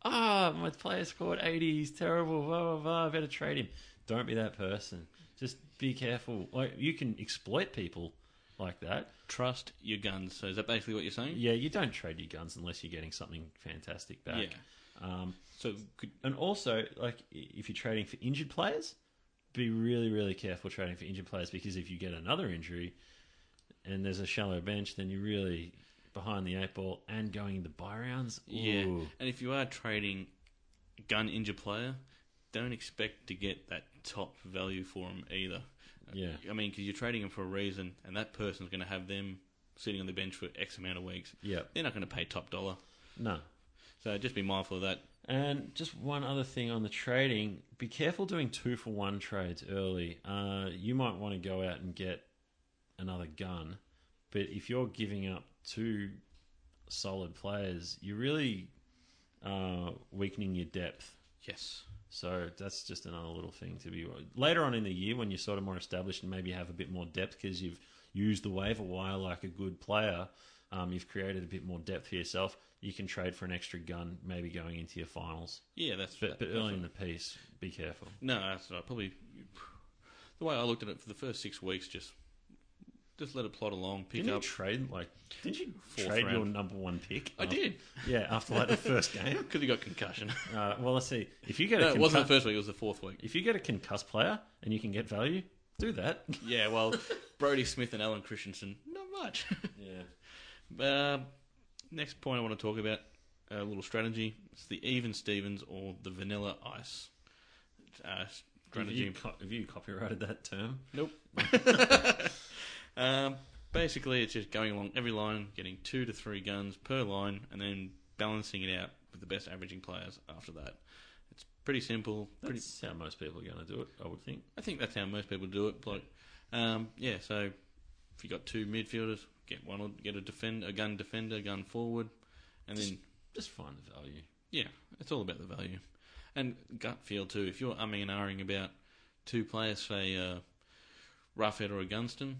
ah, my player scored eighty, he's terrible, blah, blah, blah, I better trade him. Don't be that person. Just be careful. Like, you can exploit people like that. Trust your guns. So is that basically what you're saying? Yeah, you don't trade your guns unless you're getting something fantastic back. Yeah. Um, So could, and also, like, if you're trading for injured players, be really, really careful trading for injured players, because if you get another injury and there's a shallow bench, then you're really behind the eight ball and going into buy rounds. yeah. Ooh. And if you are trading gun injured player, don't expect to get that top value for them either. Yeah. I mean, because you're trading them for a reason, and that person's going to have them sitting on the bench for X amount of weeks. Yeah. They're not going to pay top dollar. No. So just be mindful of that. And just one other thing on the trading, be careful doing two for one trades early. Uh, you might want to go out and get another gun, but if you're giving up two solid players, you're really uh, weakening your depth. Yes. So that's just another little thing to be... Later on in the year, when you're sort of more established and maybe have a bit more depth because you've used the waiver wire like a good player, um, you've created a bit more depth for yourself, you can trade for an extra gun, maybe going into your finals. Yeah, that's... But, but that's early in right. the piece, be careful. No, that's not. Probably... The way I looked at it for the first six weeks, just... Just let it plot along, pick Didn't up... you trade, like... Didn't you Fourth trade your round. number one pick? I after- did. Yeah, after like the first game. Because he got concussion. Uh, well, let's see. If you get No, a it wasn't concu- the first week, it was the fourth week. if you get a concussed player and you can get value, do that. Yeah, well, Brody Smith and Alan Christensen, not much. Yeah. Uh, next point I want to talk about, a little strategy. It's the even Stevens or the vanilla ice uh, Have strategy. you, co- have you copyrighted that term? Nope. um, basically, it's just going along every line, getting two to three guns per line, and then balancing it out with the best averaging players after that. It's pretty simple. Pretty. That's how most people are going to do it, I would think. I think that's how most people do it. Like, um, yeah. So if you got two midfielders, get one or get a defend a gun defender, a gun forward, and Just- then Just find the value. yeah, it's all about the value and gut feel too. If you're umming and ahhing about two players, say uh, Roughhead or a Gunston,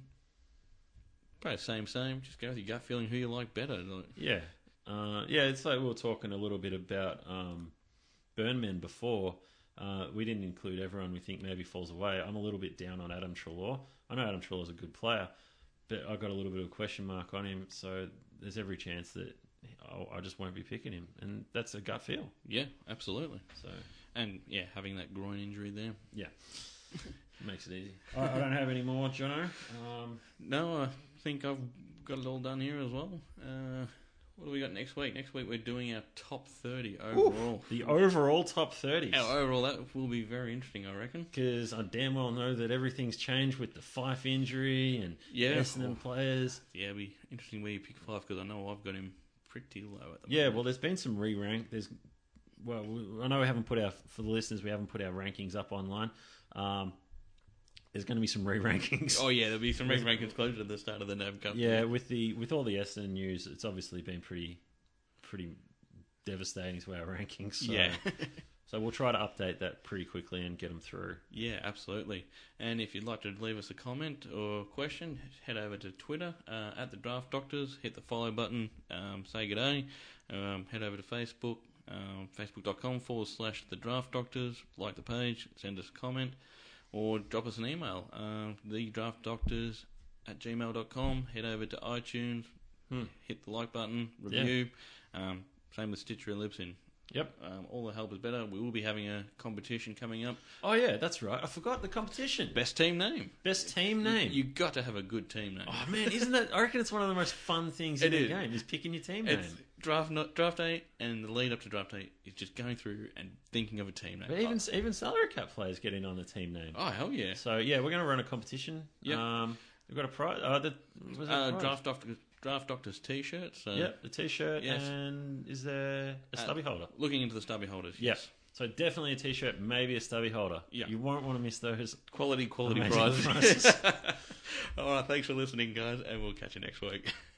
probably same same. Just go with your gut feeling who you like better. Like, Yeah. Uh, yeah, it's like we were talking a little bit about um, Burnmen before. Uh, we didn't include everyone we think maybe falls away. I'm a little bit down on Adam Treloar. I know Adam Treloar's a good player, but I got a little bit of a question mark on him, so there's every chance that I, I just won't be picking him, and that's a gut feel. yeah, absolutely. So, And yeah, having that groin injury there. yeah, makes it easy. I, I don't have any more, Jono. Um, No, I think I've got it all done here as well. Uh, what do we got next week? Next week we're doing our top thirty overall. the overall top thirty. Our overall, that will be very interesting, I reckon. Because I damn well know that everything's changed with the Fife injury and Yeah. Essendon players. Yeah, it'll be interesting where you pick five because I know I've got him pretty low at the Yeah, moment. well, there's been some re-rank. There's, well, we- I know we haven't put our, for the listeners, we haven't put our rankings up online. Um, there's going to be some re-rankings. Oh yeah, there'll be some rankings closer to the start of the N A B Cup. Yeah, with the with all the Essendon news, it's obviously been pretty pretty devastating to our rankings. So, Yeah. so we'll try to update that pretty quickly and get them through. Yeah, absolutely. And if you'd like to leave us a comment or question, head over to Twitter uh, at the Draft Doctors. Hit the follow button. Um, say good day. Um, head over to Facebook, um, facebook.com forward slash the Draft Doctors. Like the page. Send us a comment or drop us an email. Um, the Draft Doctors at gmail dot com. Head over to iTunes. Hmm. Hit the like button. Review. Um, same with Stitcher and Libsyn. Yep. Um, all the help is better. We will be having a competition coming up. Oh yeah, that's right. I forgot the competition. Best team name. Best team name. You got to have a good team name. Oh man, isn't that? I reckon it's one of the most fun things in It the is. game is picking your team It's name. draft not, draft day, and the lead up to draft day is just going through and thinking of a team name. But even even salary cap players get in on the team name. oh hell yeah! So yeah, we're going to run a competition. Yep. Um, we've got a prize. Uh, the, was it Uh, a prize? draft doctors, draft doctors t-shirt. So Yep, the t-shirt. Yes. And is there a Uh, stubby holder? looking into the stubby holders. Yes. Yes, So definitely a t-shirt, maybe a stubby holder. Yeah. You won't want to miss those. quality, quality Amazing prizes. prizes. All right, thanks for listening, guys, and we'll catch you next week.